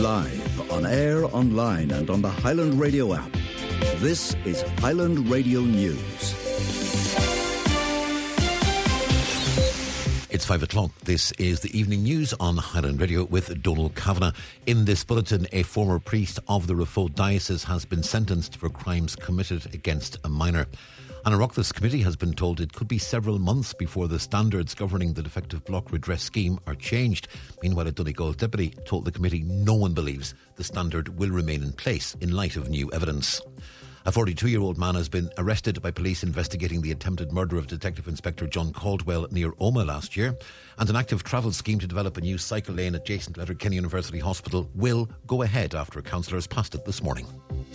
Live on air, online and on the Highland Radio app. This is Highland Radio News. It's 5 o'clock. This is the evening news on Highland Radio with Donal Kavanagh. In this bulletin, a former priest of the Rafo Diocese has been sentenced for crimes committed against a minor. An Oireachtas committee has been told it could be several months before the standards governing the defective block redress scheme are changed. Meanwhile, a Donegal deputy told the committee no one believes the standard will remain in place in light of new evidence. A 42-year-old man has been arrested by police investigating the attempted murder of Detective Inspector John Caldwell near Omagh last year. And an active travel scheme to develop a new cycle lane adjacent to Letterkenny University Hospital will go ahead after a councillor has passed it this morning.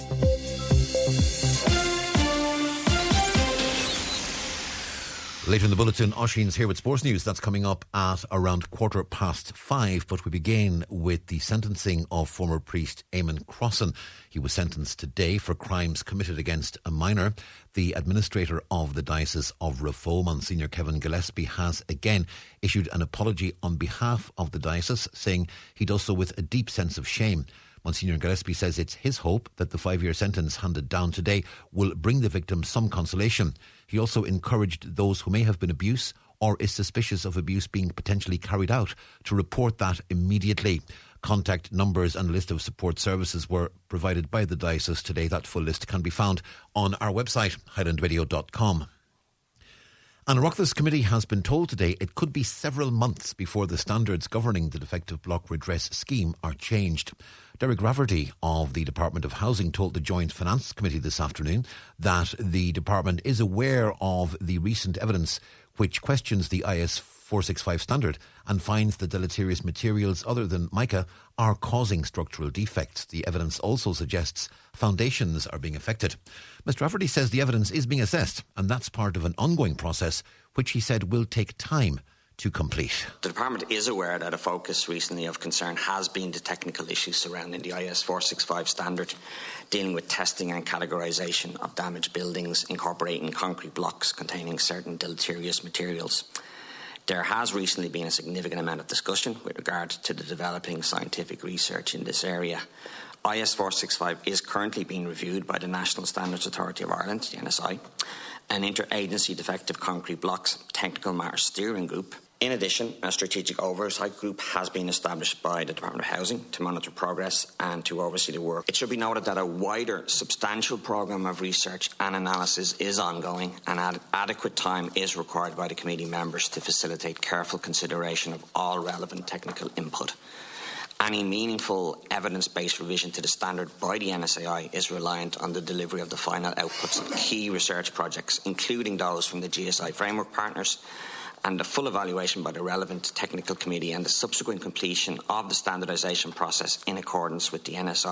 Later in the bulletin, Oisín's here with sports news. That's coming up at around 5:15. But we begin with the sentencing of former priest Eamon Crossan. He was sentenced today for crimes committed against a minor. The administrator of the Diocese of Rafo, Monsignor Kevin Gillespie, has again issued an apology on behalf of the diocese, saying he does so with a deep sense of shame. Monsignor Gillespie says it's his hope that the 5-year sentence handed down today will bring the victim some consolation. He also encouraged those who may have been abused or is suspicious of abuse being potentially carried out to report that immediately. Contact numbers and a list of support services were provided by the diocese today. That full list can be found on our website, highlandradio.com. An Oireachtas committee has been told today it could be several months before the standards governing the defective block redress scheme are changed. Derek Rafferty of the Department of Housing told the Joint Finance Committee this afternoon that the department is aware of the recent evidence which questions the IS 465 standard and finds that deleterious materials other than mica are causing structural defects. The evidence also suggests foundations are being affected. Mr. Rafferty says the evidence is being assessed and that's part of an ongoing process which he said will take time to complete. The Department is aware that a focus recently of concern has been the technical issues surrounding the IS 465 standard, dealing with testing and categorisation of damaged buildings incorporating concrete blocks containing certain deleterious materials. There has recently been a significant amount of discussion with regard to the developing scientific research in this area. IS 465 is currently being reviewed by the National Standards Authority of Ireland, the NSI, an interagency defective concrete blocks technical matters steering group. In addition, a strategic oversight group has been established by the Department of Housing to monitor progress and to oversee the work. It should be noted that a wider, substantial programme of research and analysis is ongoing and adequate time is required by the committee members to facilitate careful consideration of all relevant technical input. Any meaningful evidence-based revision to the standard by the NSAI is reliant on the delivery of the final outputs of key research projects, including those from the GSI framework partners, and the full evaluation by the relevant technical committee and the subsequent completion of the standardisation process in accordance with the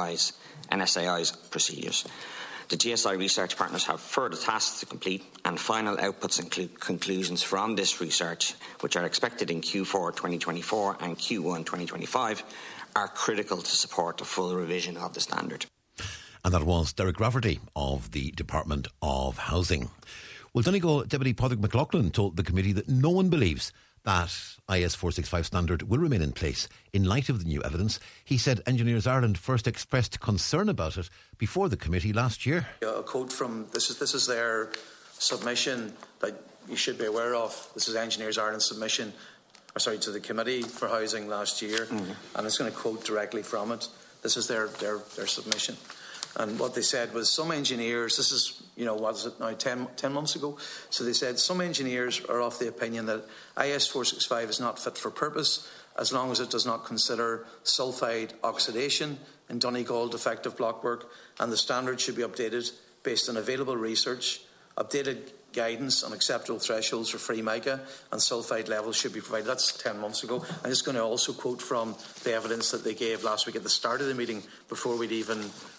NSAI's procedures. The GSI research partners have further tasks to complete, and final outputs include conclusions from this research, which are expected in Q4 2024 and Q1 2025, are critical to support the full revision of the standard. And that was Derek Rafferty of the Department of Housing. Well, Donegal Deputy Padraig McLaughlin told the committee that no one believes that IS 465 standard will remain in place in light of the new evidence. He said Engineers Ireland first expressed concern about it before the committee last year. A quote from this is their submission that you should be aware of. This is Engineers Ireland's submission, to the Committee for Housing last year, and I'm just going to quote directly from it. This is their submission. And what they said was some engineers, this is, what is it now, 10 months ago? So they said some engineers are of the opinion that IS 465 is not fit for purpose as long as it does not consider sulphide oxidation in Donegal defective blockwork, and the standard should be updated based on available research. Updated guidance on acceptable thresholds for free mica and sulphide levels should be provided. That's 10 months ago. I'm just going to also quote from the evidence that they gave last week at the start of the meeting before we'd even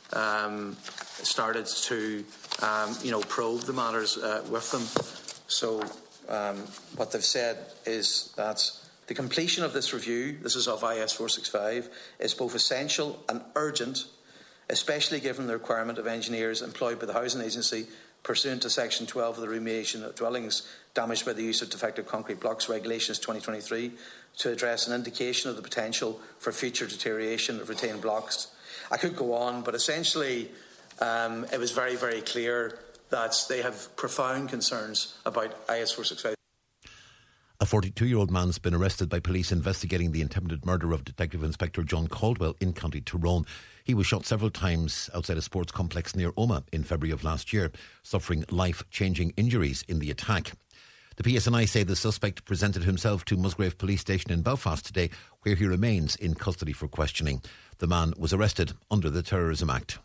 started to probe the matters with them. So what they've said is that the completion of this review, this is of IS 465, is both essential and urgent, especially given the requirement of engineers employed by the Housing Agency pursuant to Section 12 of the Remediation of Dwellings Damaged by the Use of Defective Concrete Blocks Regulations 2023 to address an indication of the potential for future deterioration of retained blocks. I could go on, but essentially it was very, very clear that they have profound concerns about IS 465. A 42-year-old man's been arrested by police investigating the attempted murder of Detective Inspector John Caldwell in County Tyrone. He was shot several times outside a sports complex near Omagh in February of last year, suffering life-changing injuries in the attack. The PSNI say the suspect presented himself to Musgrave Police Station in Belfast today, where he remains in custody for questioning. The man was arrested under the Terrorism Act.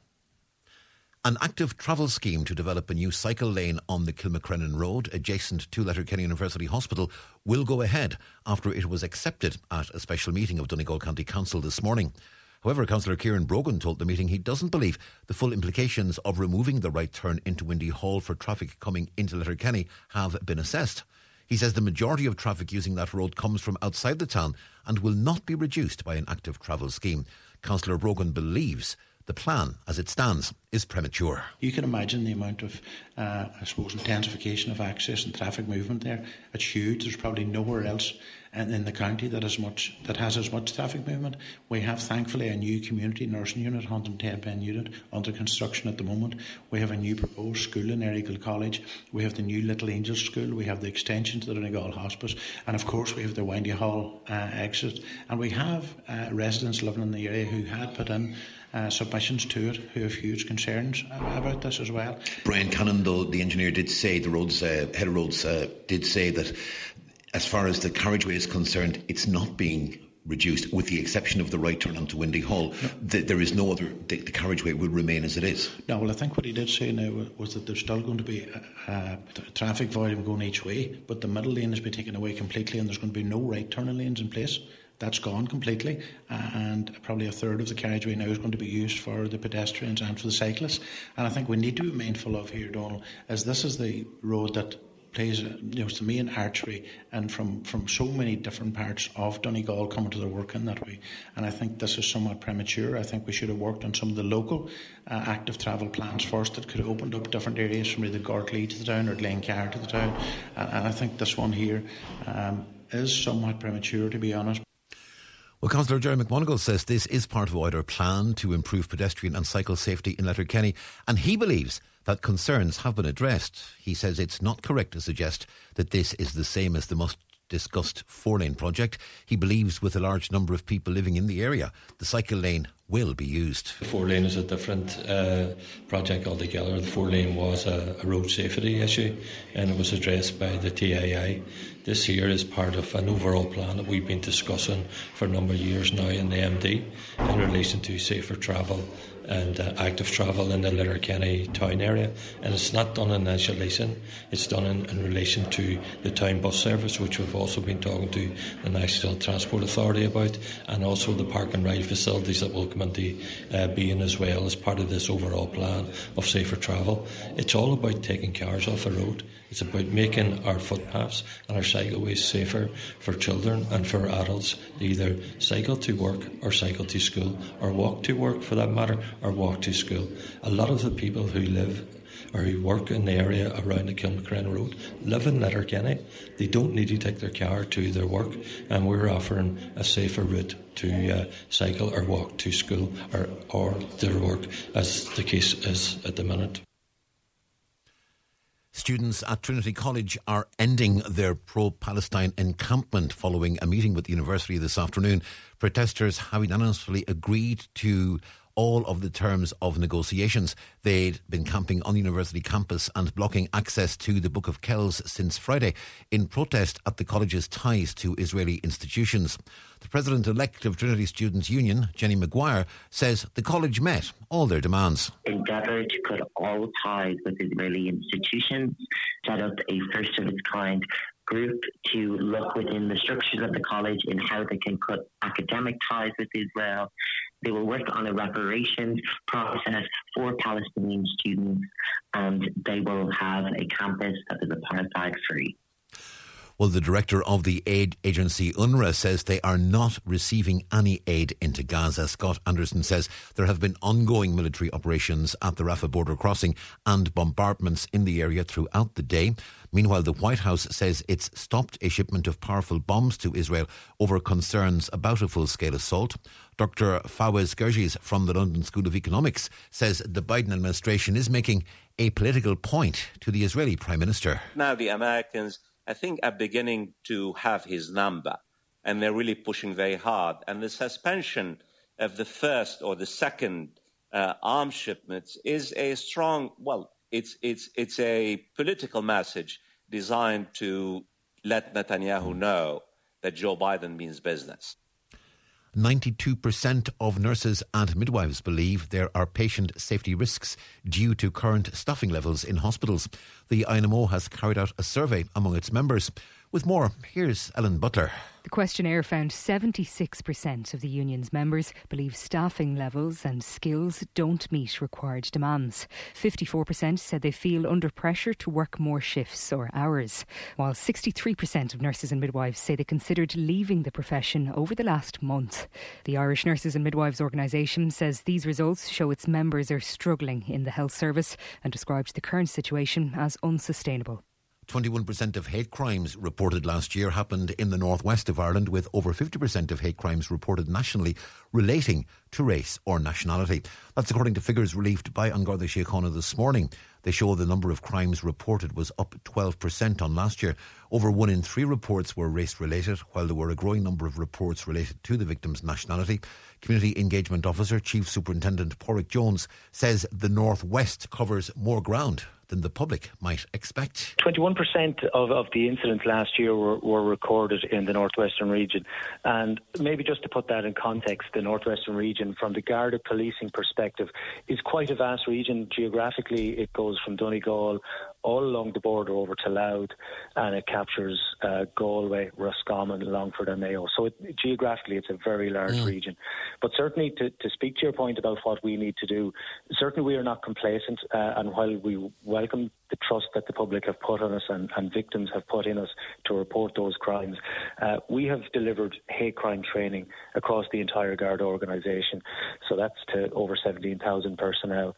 An active travel scheme to develop a new cycle lane on the Kilmacrennan Road, adjacent to Letterkenny University Hospital, will go ahead after it was accepted at a special meeting of Donegal County Council this morning. However, Councillor Kieran Brogan told the meeting he doesn't believe the full implications of removing the right turn into Windy Hall for traffic coming into Letterkenny have been assessed. He says the majority of traffic using that road comes from outside the town and will not be reduced by an active travel scheme. Councillor Brogan believes the plan, as it stands, is premature. You can imagine the amount of, intensification of access and traffic movement there. It's huge. There's probably nowhere else in the county that has as much traffic movement. We have, thankfully, a new community nursing unit, 110-bed unit, under construction at the moment. We have a new proposed school in Errigal College. We have the new Little Angels School. We have the extension to the Donegal Hospice. And, of course, we have the Windy Hall exit. And we have residents living in the area who had put in submissions to it, who have huge concerns about this as well. Brian Cannon, though, the engineer, did say, the roads, head of roads, did say that as far as the carriageway is concerned, it's not being reduced, with the exception of the right turn onto Windy Hall. No. There is no other, the carriageway will remain as it is. No, well, I think what he did say now was that there's still going to be traffic volume going each way, but the middle lane has been taken away completely and there's going to be no right turning lanes in place. That's gone completely, and probably a third of the carriageway now is going to be used for the pedestrians and for the cyclists. And I think we need to be mindful of here, Donald, as this is the road that plays, it's the main artery, and from so many different parts of Donegal coming to their work in that way. And I think this is somewhat premature. I think we should have worked on some of the local active travel plans first that could have opened up different areas from either Gartley to the town or Glencar to the town. And I think this one here is somewhat premature, to be honest. Well, Councillor Jerry McMonagle says this is part of a wider plan to improve pedestrian and cycle safety in Letterkenny, and he believes that concerns have been addressed. He says it's not correct to suggest that this is the same as the much-discussed four-lane project. He believes with a large number of people living in the area, the cycle lane will be used. The four-lane is a different project altogether. The four-lane was a road safety issue and it was addressed by the TII. This here is part of an overall plan that we've been discussing for a number of years now in the MD in relation to safer travel and active travel in the Letterkenny town area. And it's not done in isolation, it's done in relation to the town bus service, which we've also been talking to the National Transport Authority about, and also the park and ride facilities that will come into being as well as part of this overall plan of safer travel. It's all about taking cars off the road. It's about making our footpaths and our cycleways safer for children and for adults to either cycle to work or cycle to school, or walk to work for that matter, or walk to school. A lot of the people who live or who work in the area around the Kilmacrennan Road live in Letterkenny. They don't need to take their car to their work, and we're offering a safer route to cycle or walk to school or their work, as the case is at the minute. Students at Trinity College are ending their pro-Palestine encampment following a meeting with the university this afternoon. Protesters have unanimously agreed to all of the terms of negotiations. They'd been camping on the university campus and blocking access to the Book of Kells since Friday in protest at the college's ties to Israeli institutions. The president-elect of Trinity Students' Union, Jenny Maguire, says the college met all their demands. Endeavour to cut all ties with Israeli institutions, set up a first-of-its-kind group to look within the structures of the college in how they can cut academic ties with Israel. They will work on a reparations process for Palestinian students, and they will have a campus that is apartheid-free. Well, the director of the aid agency UNRWA says they are not receiving any aid into Gaza. Scott Anderson says there have been ongoing military operations at the Rafah border crossing and bombardments in the area throughout the day. Meanwhile, the White House says it's stopped a shipment of powerful bombs to Israel over concerns about a full-scale assault. Dr. Fawaz Gerges from the London School of Economics says the Biden administration is making a political point to the Israeli Prime Minister. Now the Americans, I think, are beginning to have his number, and they're really pushing very hard. And the suspension of the first or the second arms shipments is a strong, it's a political message designed to let Netanyahu know that Joe Biden means business. 92% of nurses and midwives believe there are patient safety risks due to current staffing levels in hospitals. The INMO has carried out a survey among its members. With more, here's Ellen Butler. The questionnaire found 76% of the union's members believe staffing levels and skills don't meet required demands. 54% said they feel under pressure to work more shifts or hours, while 63% of nurses and midwives say they considered leaving the profession over the last month. The Irish Nurses and Midwives Organisation says these results show its members are struggling in the health service and describes the current situation as unsustainable. 21% of hate crimes reported last year happened in the northwest of Ireland, with over 50% of hate crimes reported nationally relating to race or nationality. That's according to figures released by An Garda Síochána this morning. They show the number of crimes reported was up 12% on last year. Over 1 in 3 reports were race-related, while there were a growing number of reports related to the victim's nationality. Community Engagement Officer Chief Superintendent Porrick Jones says the northwest covers more ground than the public might expect. 21% of the incidents last year were recorded in the northwestern region. And maybe just to put that in context, the northwestern region, from the Garda policing perspective, is quite a vast region. Geographically, it goes from Donegal all along the border over to Louth, and it captures Galway, Roscommon, Longford and Mayo. So geographically, it's a very large region. But certainly, to speak to your point about what we need to do, certainly we are not complacent, and while we welcome the trust that the public have put on us and victims have put in us to report those crimes, we have delivered hate crime training across the entire Garda organisation. So that's to over 17,000 personnel.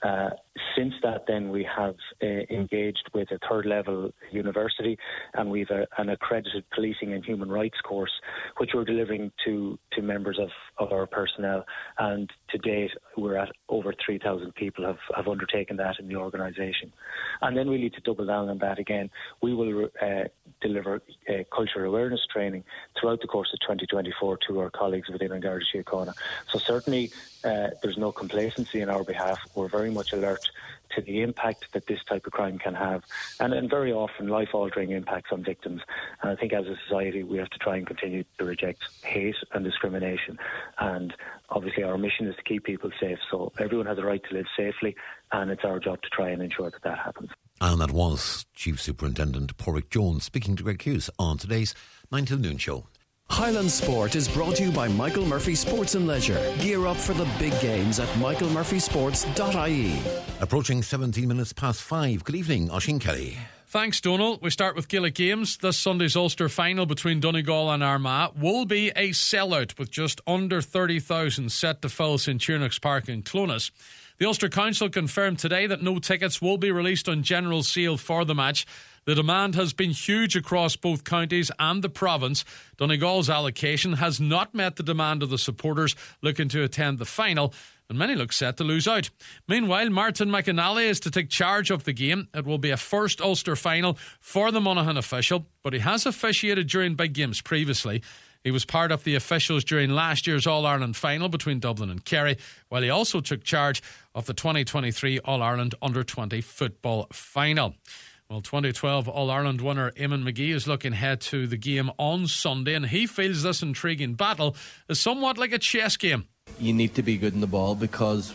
Since that, then, we have engaged with a third-level university, and we've an accredited policing and human rights course, which we're delivering to members of our personnel. And to date, we're at over 3,000 people have undertaken that in the organisation. And then really to double down on that again, we will deliver cultural awareness training throughout the course of 2024 to our colleagues within An Garda Síochána. So certainly there's no complacency on our behalf. We're very much alert to the impact that this type of crime can have, and very often life-altering impacts on victims. And I think as a society we have to try and continue to reject hate and discrimination. And obviously our mission is to keep people safe, so everyone has a right to live safely, and it's our job to try and ensure that that happens. And that was Chief Superintendent Porrick Jones speaking to Greg Hughes on today's 9 till noon show. Highland Sport is brought to you by Michael Murphy Sports and Leisure. Gear up for the big games at michaelmurphysports.ie. Approaching 17 minutes past 5. Good evening, Oisín Kelly. Thanks, Donal. We start with Gaelic Games. This Sunday's Ulster final between Donegal and Armagh will be a sellout, with just under 30,000 set to fill St Turnach's Park in Clones. The Ulster Council confirmed today that no tickets will be released on general sale for the match. The demand has been huge across both counties and the province. Donegal's allocation has not met the demand of the supporters looking to attend the final, and many look set to lose out. Meanwhile, Martin McAnally is to take charge of the game. It will be a first Ulster final for the Monaghan official, but he has officiated during big games previously. He was part of the officials during last year's All-Ireland final between Dublin and Kerry, while he also took charge of the 2023 All-Ireland Under-20 football final. Well, 2012 All-Ireland winner Eamon McGee is looking ahead to the game on Sunday, and he feels this intriguing battle is somewhat like a chess game. You need to be good in the ball, because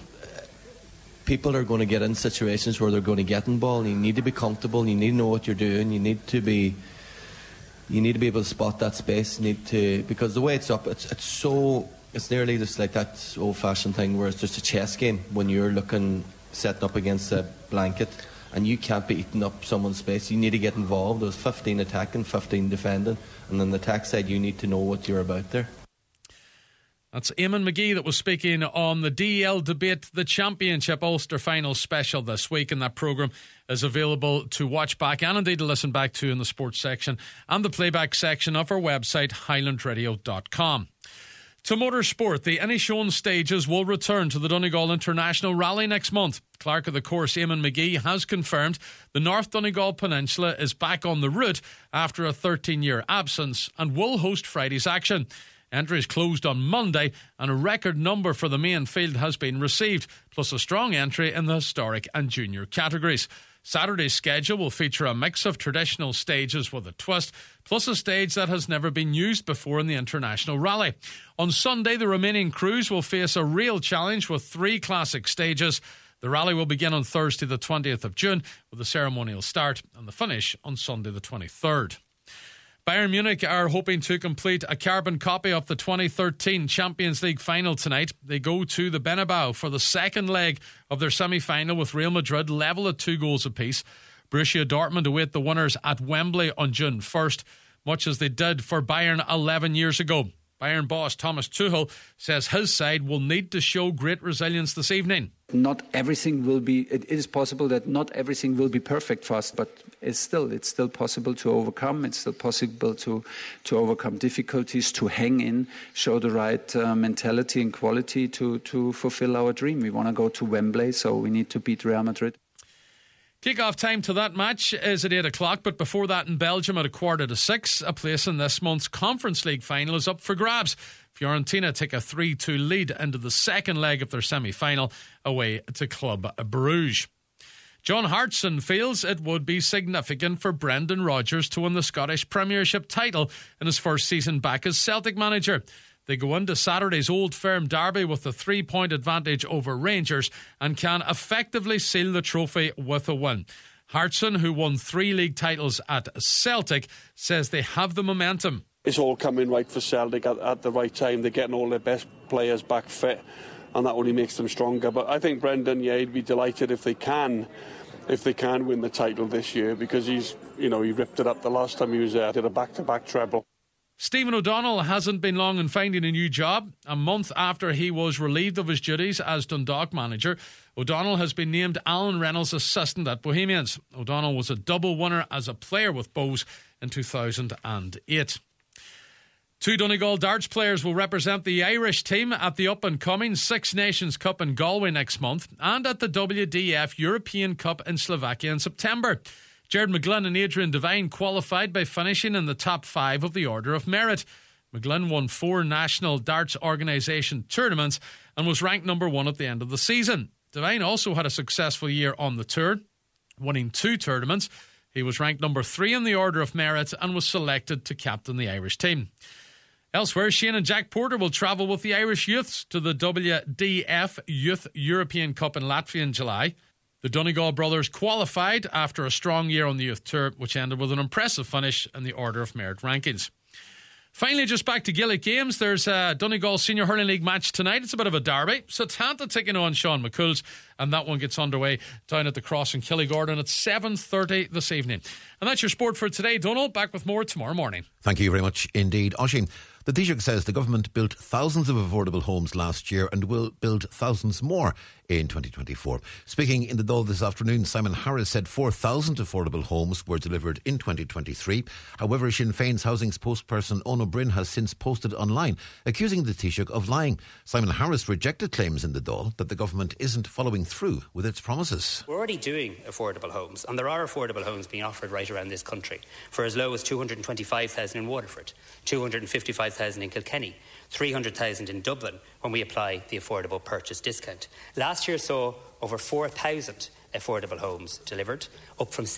people are going to get in situations where they're going to get in ball, and you need to be comfortable, you need to know what you're doing, you need to be able to spot that space, because the way it's up, it's nearly just like that old-fashioned thing where it's just a chess game when you're setting up against a blanket. and you can't be eating up someone's space. You need to get involved. There's 15 attacking, 15 defending, and on the attack side you need to know what you're about there. That's Eamon McGee that was speaking on the DEL Debate the Championship Ulster Final special this week, and that programme is available to watch back and indeed to listen back to in the sports section and the playback section of our website highlandradio.com. To motorsport, the Inishowen stages will return to the Donegal International Rally next month. Clerk of the course Eamon McGee has confirmed the North Donegal Peninsula is back on the route after a 13-year absence and will host Friday's action. Entries closed on Monday and a record number for the main field has been received, plus a strong entry in the historic and junior categories. Saturday's schedule will feature a mix of traditional stages with a twist, plus a stage that has never been used before in the International Rally. On Sunday, the remaining crews will face a real challenge with 3 classic stages. The rally will begin on Thursday the 20th of June with a ceremonial start and the finish on Sunday the 23rd. Bayern Munich are hoping to complete a carbon copy of the 2013 Champions League final tonight. They go to the Bernabeu for the second leg of their semi-final with Real Madrid level at 2 goals apiece. Borussia Dortmund await the winners at Wembley on June 1st, much as they did for Bayern 11 years ago. Bayern boss Thomas Tuchel says his side will need to show great resilience this evening. Not everything will be, it is possible that not everything will be perfect for us, but it's still possible to overcome. It's still possible to overcome difficulties, to hang in, show the right mentality and quality to fulfill our dream. We want to go to Wembley, so we need to beat Real Madrid. Kick-off time to that match is at 8 o'clock, but before that in Belgium at 5:45, a place in this month's Conference League final is up for grabs. Fiorentina take a 3-2 lead into the second leg of their semi-final away to Club Bruges. John Hartson feels it would be significant for Brendan Rodgers to win the Scottish Premiership title in his first season back as Celtic manager. They go into Saturday's Old Firm derby with a 3-point advantage over Rangers and can effectively seal the trophy with a win. Hartson, who won 3 league titles at Celtic, says they have the momentum. It's all coming right for Celtic at the right time. They're getting all their best players back fit, and that only makes them stronger. But I think Brendan, he'd be delighted if they can win the title this year, because he ripped it up the last time he was there. Did a back-to-back treble. Stephen O'Donnell hasn't been long in finding a new job. A month after he was relieved of his duties as Dundalk manager, O'Donnell has been named Alan Reynolds' assistant at Bohemians. O'Donnell was a double winner as a player with Bohs in 2008. 2 Donegal darts players will represent the Irish team at the up-and-coming Six Nations Cup in Galway next month and at the WDF European Cup in Slovakia in September. Jared McGlynn and Adrian Devine qualified by finishing in the top 5 of the Order of Merit. McGlynn won 4 National Darts Organisation tournaments and was ranked number 1 at the end of the season. Devine also had a successful year on the tour, winning 2 tournaments. He was ranked number 3 in the Order of Merit and was selected to captain the Irish team. Elsewhere, Shane and Jack Porter will travel with the Irish youths to the WDF Youth European Cup in Latvia in July. The Donegal brothers qualified after a strong year on the youth tour, which ended with an impressive finish in the Order of Merit rankings. Finally, just back to Gaelic games. There's a Donegal Senior Hurling League match tonight. It's a bit of a derby. Setanta taking on Sean McCool's, and that one gets underway down at the Cross in Killygordon at 7:30 this evening. And that's your sport for today. Donald, back with more tomorrow morning. Thank you very much indeed. Oisín, the Taoiseach says the government built thousands of affordable homes last year and will build thousands more in 2024. Speaking in the Dáil this afternoon, Simon Harris said 4,000 affordable homes were delivered in 2023. However, Sinn Féin's housing spokesperson Eoin Ó Broin has since posted online accusing the Taoiseach of lying. Simon Harris rejected claims in the Dáil that the government isn't following through with its promises. We're already doing affordable homes, and there are affordable homes being offered right around this country for as low as 225,000 in Waterford, 255,000 in Kilkenny, 300,000 in Dublin when we apply the affordable purchase discount. Last year saw over 4,000 affordable homes delivered, up from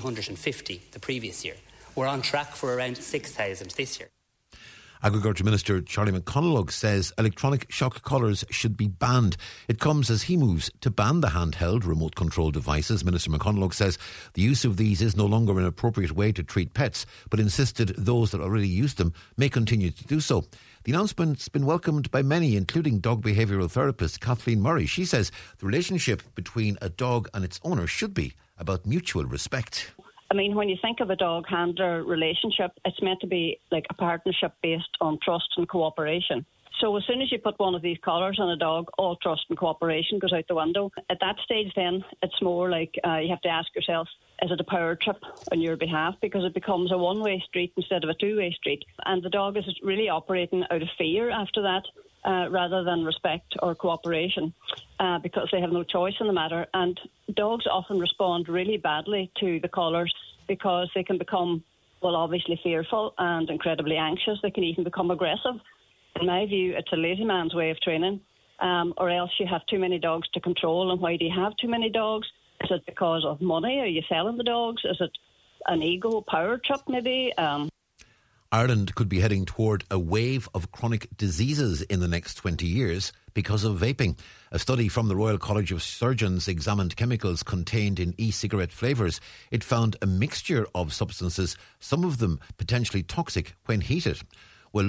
1,750 the previous year. We're on track for around 6,000 this year. Agriculture Minister Charlie McConalogue says electronic shock collars should be banned. It comes as he moves to ban the handheld remote control devices. Minister McConalogue says the use of these is no longer an appropriate way to treat pets, but insisted those that already use them may continue to do so. The announcement's been welcomed by many, including dog behavioural therapist Kathleen Murray. She says the relationship between a dog and its owner should be about mutual respect. I mean, when you think of a dog-handler relationship, it's meant to be like a partnership based on trust and cooperation. So as soon as you put one of these collars on a dog, all trust and cooperation goes out the window. At that stage then, it's more like you have to ask yourself, is it a power trip on your behalf? Because it becomes a one-way street instead of a two-way street. And the dog is really operating out of fear after that, rather than respect or cooperation, because they have no choice in the matter. And dogs often respond really badly to the collars because they can become, well, obviously fearful and incredibly anxious. They can even become aggressive. In my view, it's a lazy man's way of training, or else you have too many dogs to control. And why do you have too many dogs? Is it because of money? Are you selling the dogs? Is it an ego power trip maybe? Ireland could be heading toward a wave of chronic diseases in the next 20 years because of vaping. A study from the Royal College of Surgeons examined chemicals contained in e-cigarette flavours. It found a mixture of substances, some of them potentially toxic when heated. Well,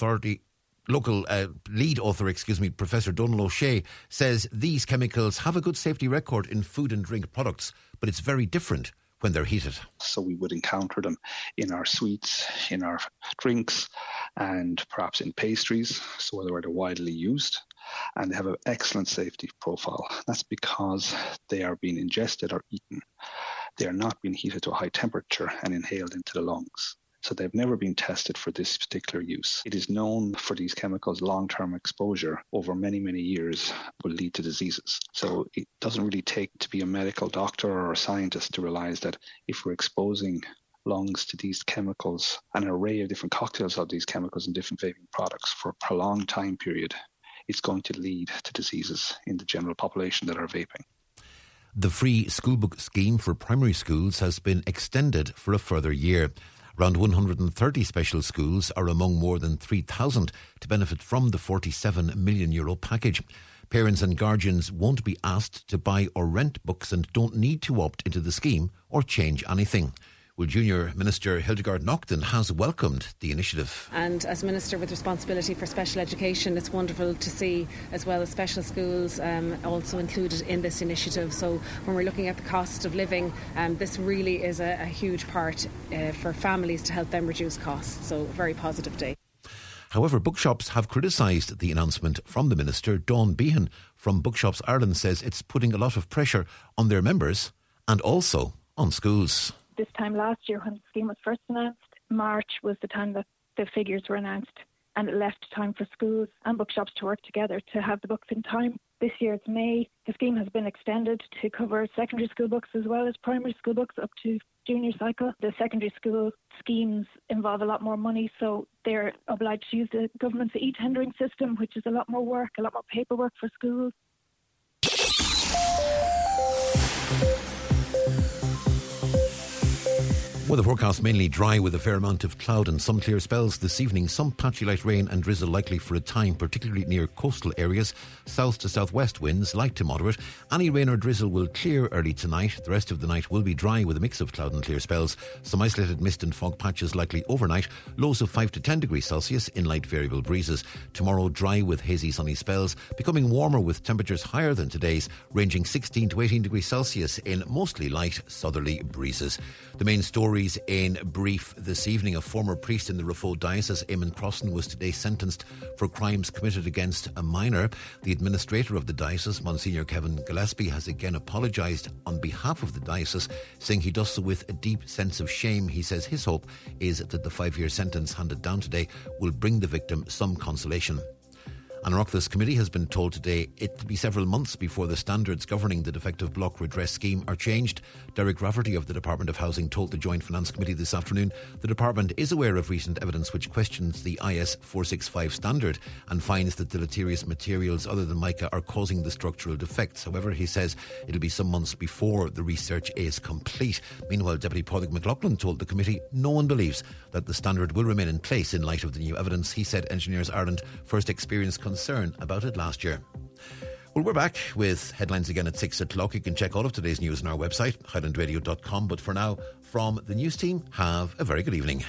lead author, Professor Donal O'Shea, says these chemicals have a good safety record in food and drink products, but it's very different when they're heated. So we would encounter them in our sweets, in our drinks, and perhaps in pastries, so they're widely used. And they have an excellent safety profile. That's because they are being ingested or eaten. They are not being heated to a high temperature and inhaled into the lungs. So they've never been tested for this particular use. It is known for these chemicals, long-term exposure over many, many years will lead to diseases. So it doesn't really take to be a medical doctor or a scientist to realise that if we're exposing lungs to these chemicals, an array of different cocktails of these chemicals and different vaping products for a prolonged time period, it's going to lead to diseases in the general population that are vaping. The free schoolbook scheme for primary schools has been extended for a further year. Around 130 special schools are among more than 3,000 to benefit from the €47 million package. Parents and guardians won't be asked to buy or rent books and don't need to opt into the scheme or change anything. Well, Junior Minister Hildegard Naughton has welcomed the initiative. And as Minister with responsibility for special education, it's wonderful to see as well as special schools also included in this initiative. So when we're looking at the cost of living, this really is a huge part for families to help them reduce costs. So a very positive day. However, bookshops have criticised the announcement from the Minister. Dawn Behan from Bookshops Ireland says it's putting a lot of pressure on their members and also on schools. This time last year when the scheme was first announced, March was the time that the figures were announced, and it left time for schools and bookshops to work together to have the books in time. This year it's May. The scheme has been extended to cover secondary school books as well as primary school books up to junior cycle. The secondary school schemes involve a lot more money, so they're obliged to use the government's e-tendering system, which is a lot more work, a lot more paperwork for schools. Weather forecast mainly dry with a fair amount of cloud and some clear spells this evening. Some patchy light rain and drizzle likely for a time, particularly near coastal areas. South to southwest winds, light to moderate. Any rain or drizzle will clear early tonight. The rest of the night will be dry with a mix of cloud and clear spells. Some isolated mist and fog patches likely overnight. Lows of 5 to 10 degrees Celsius in light variable breezes. Tomorrow dry with hazy sunny spells, becoming warmer with temperatures higher than today's, ranging 16 to 18 degrees Celsius in mostly light southerly breezes. The main stories in brief this evening: a former priest in the Raphoe Diocese, Eamon Crossan, was today sentenced for crimes committed against a minor. The administrator of the diocese, Monsignor Kevin Gillespie, has again apologised on behalf of the diocese, saying he does so with a deep sense of shame. He says his hope is that the 5-year sentence handed down today will bring the victim some consolation. An Oireachtas committee has been told today it will be several months before the standards governing the defective block redress scheme are changed. Derek Rafferty of the Department of Housing told the Joint Finance Committee this afternoon the department is aware of recent evidence which questions the IS 465 standard and finds that deleterious materials other than mica are causing the structural defects. However, he says it'll be some months before the research is complete. Meanwhile, Deputy Padraig McLaughlin told the committee no one believes that the standard will remain in place in light of the new evidence. He said Engineers Ireland first experienced concern about it last year. Well, we're back with headlines again at 6 o'clock. You can check all of today's news on our website, highlandradio.com. But for now, from the news team, have a very good evening.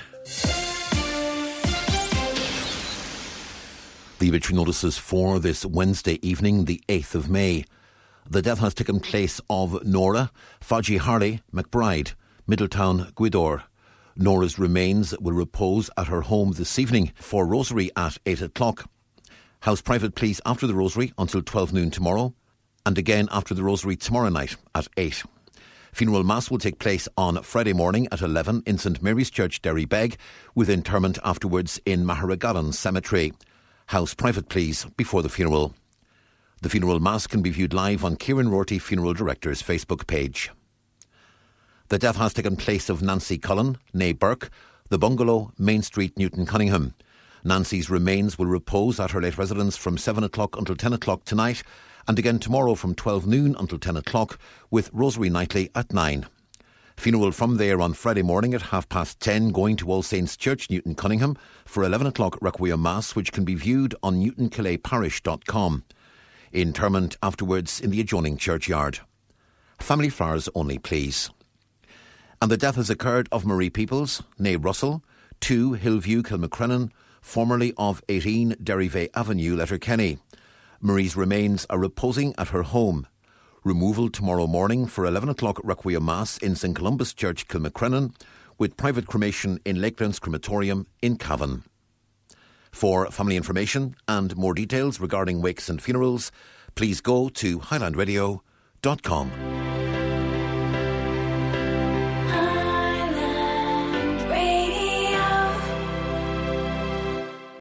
The obituary notices for this Wednesday evening, the 8th of May. The death has taken place of Nora Faji Harley McBride, Middletown, Gweedore. Nora's remains will repose at her home this evening for Rosary at 8 o'clock. House private please after the Rosary until 12 noon tomorrow, and again after the Rosary tomorrow night at 8. Funeral Mass will take place on Friday morning at 11 in St Mary's Church, Derrybeg, with interment afterwards in Maharagalan Cemetery. House private please before the funeral. The funeral Mass can be viewed live on Kieran Rorty Funeral Director's Facebook page. The death has taken place of Nancy Cullen, née Burke, the bungalow, Main Street, Newton Cunningham. Nancy's remains will repose at her late residence from 7 o'clock until 10 o'clock tonight, and again tomorrow from 12 noon until 10 o'clock, with Rosary nightly at 9. Funeral from there on Friday morning at 10:30, going to All Saints Church, Newton Cunningham, for 11 o'clock Requiem Mass, which can be viewed on newtonkillayparish.com. Interment afterwards in the adjoining churchyard. Family flowers only, please. And the death has occurred of Marie Peoples, née Russell, 2 Hillview, Kilmacrennan, formerly of 18 Derryveigh Avenue, Letterkenny. Marie's remains are reposing at her home. Removal tomorrow morning for 11 o'clock Requiem Mass in St Columbus Church, Kilmacrennan, with private cremation in Lakelands Crematorium in Cavan. For family information and more details regarding wakes and funerals, please go to highlandradio.com.